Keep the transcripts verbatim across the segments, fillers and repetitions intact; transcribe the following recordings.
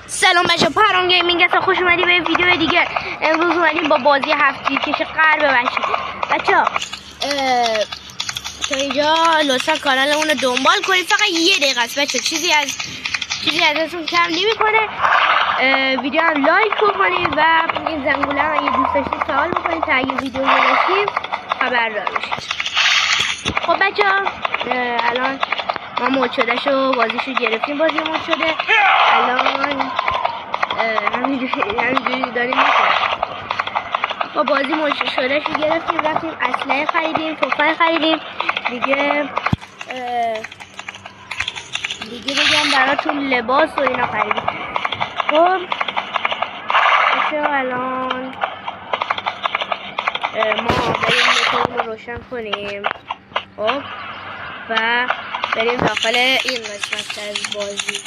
سلام بچه، پرام گیمینگ هستم. خوش اومدی به ویدیو دیگه. امروز اومدیم با بازی هفت کش قرب بچه بچه تا اینجا لطفا کانالمون رو دنبال کنید. فقط یه دقیقه است بچه، چیزی از چیزی ازتون کم نمیکنه. ویدیو هم لایک بکنید و این زنگوله هم اگه دوست داشتید سوال بکنید تا اگه ویدیو گذاشتیم خبردار بشید. خب بچه الان ما مود شده شو بازیشو گرفتیم. بازی مود شده الان همینجوری داریم میکنیم. خب بازی مود شده شو گرفتیم، رفتیم اسلحه خریدیم، تفنگ خریدیم دیگه. دیگه بگم براتون لباس و اینا خریدیم. خب بچه الان ما بریم موتورمون رو روشن کنیم. خب و بریم داخل این قسمت از بازی.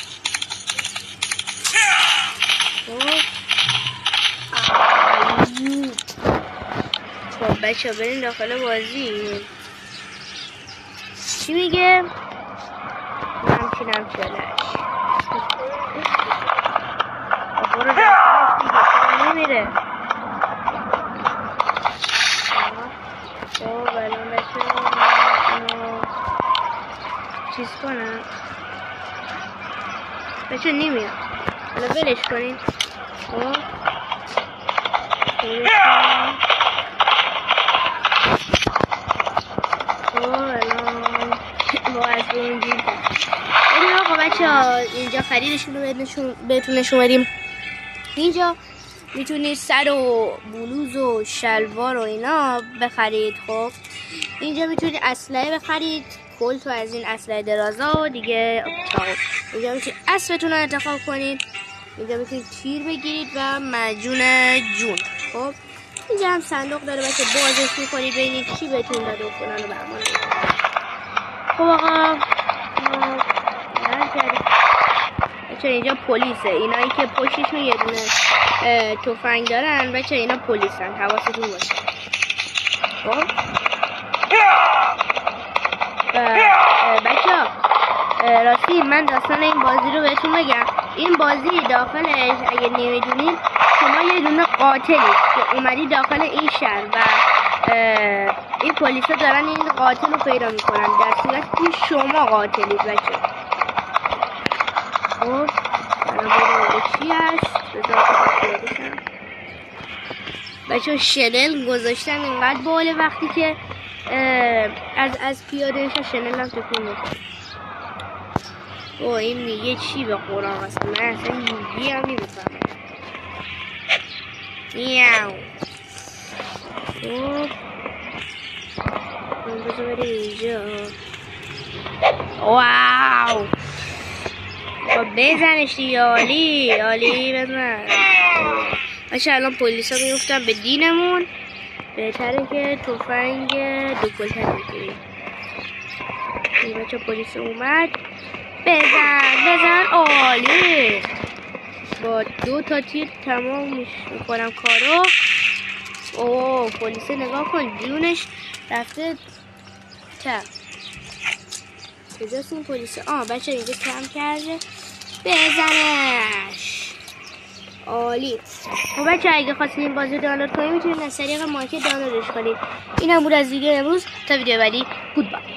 خب بچه بریم داخل بازی. چی میگه؟ همچینم چلش برو داخلش دیگه، چرا نمیره؟ خب الان بچه اینو چیز کنم. بچه نمیاد، حالا ولش کنیم. خب خب الان با از اونجی بریم. آقا بچه ها اینجا خریدشون رو بهتون نشون بدیم. اینجا میتونید سر و بلوز و شلوار و اینا بخرید. خب اینجا میتونید اسلحه بخرید، کلت و از این اسلحه درازا و دیگه چاقو. اینجا میتونید اسبتون رو انتخاب کنید. اینجا میتونید تیر بگیرید و معجون جون. خب اینجا هم صندوق داره بچه، بازش میکنید ببینید چی بهتون داده و فلان و بهمان. خب آقا بچه اینجا پلیسه. اینایی که پشتشون یه دونه تفنگ دارن بچه اینا پلیسن، حواستون باشه. خب بچه راستی من داستان این بازی رو بهتون بگم. این بازی داخلش اگه نمیدونید شما یه دونه قاتلید که اومدی داخل این شهر و این پلیسا دارن این قاتل رو پیدا میکنن در صورتی که شما قاتلید بچه. خب الان ببینید چی هست. بچه شنل گذاشتن اینقدر باله وقتی که از از پیاده شا شنل هم تکون میکنه. او این میگه چی به قرآن هست؟ من اصلا میگی هم نمیفهمم. میاو. خب من بذار بریم اینجا. واو خب بزنش دیگه. عالی عالی بزن. بچه الان پلیسا میفتن به دینمون. بهتره که تفنگ دو کلتر بگیریم. این بچه پلیس اومد. بزن بزن. عالی. با دو تا تیر تمام میکنم کارو. اوه پلیس نگاه کن جونش رفته تب. کجاست این پلیس؟ آه بچه اینجا کم کرده. بزنش. عالی. خب بچه اگه خواستین این بازی دانلود کنید میتونید از طریق مارکت دانلودش کنید. این هم بود از ویدیو امروز. تا ویدیو بعدی گودبای.